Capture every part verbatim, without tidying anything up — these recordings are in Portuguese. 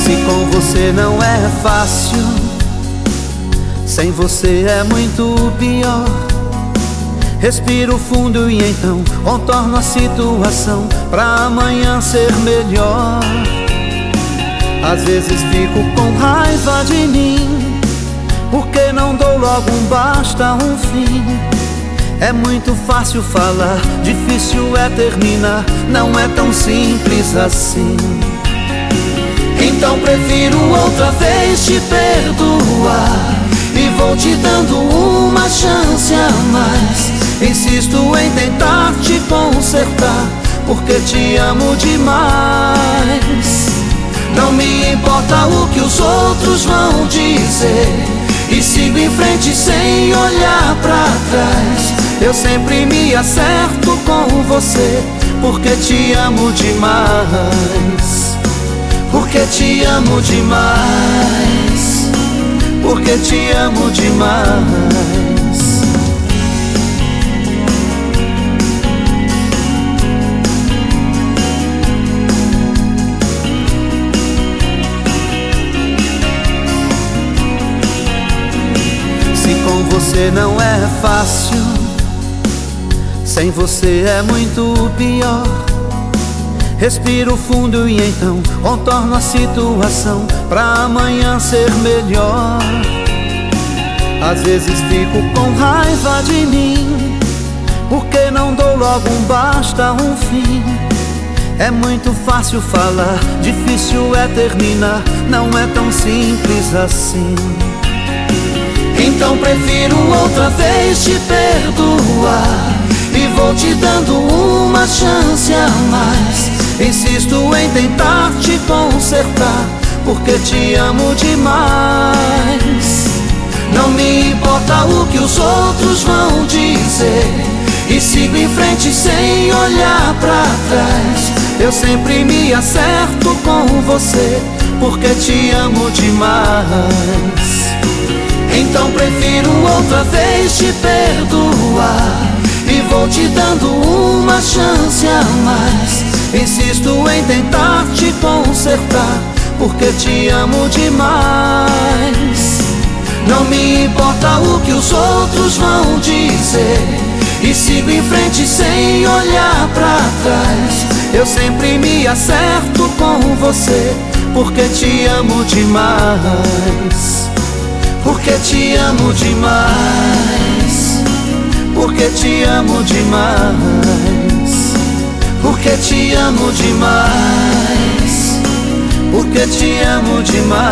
Se com você não é fácil, sem você é muito pior. Respiro fundo e então contorno a situação pra amanhã ser melhor. Às vezes fico com raiva de mim, porque não dou logo um basta, um fim. É muito fácil falar, difícil é terminar, não é tão simples assim. Então prefiro outra vez te perdoar e vou te dando uma chance a mais. Insisto em tentar te consertar, porque te amo demais. Não me importa o que os outros vão dizer, e sigo em frente sem olhar pra trás. Eu sempre me acerto com você, porque te amo demais. Porque te amo demais. Porque te amo demais. Se com você não é fácil, sem você é muito pior. Respiro fundo e então contorno a situação pra amanhã ser melhor. Às vezes fico com raiva de mim, porque não dou logo um basta, um fim. É muito fácil falar, difícil é terminar, não é tão simples assim. Então prefiro outra vez te perdoar e vou te dando uma chance a mais. Insisto em tentar te consertar, porque te amo demais. Não me importa o que os outros vão dizer, e sigo em frente sem olhar pra trás. Eu sempre me acerto com você, porque te amo demais. Então prefiro outra vez te perdoar e vou te dando uma chance a mais. Insisto em tentar te consertar, porque te amo demais. Não me importa o que os outros vão dizer, e sigo em frente sem olhar pra trás. Eu sempre me acerto com você, porque te amo demais. Porque te amo demais. Porque te amo demais. Porque te amo demais. Porque te amo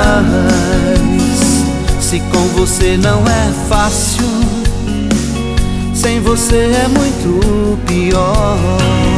demais. Se com você não é fácil, sem você é muito pior.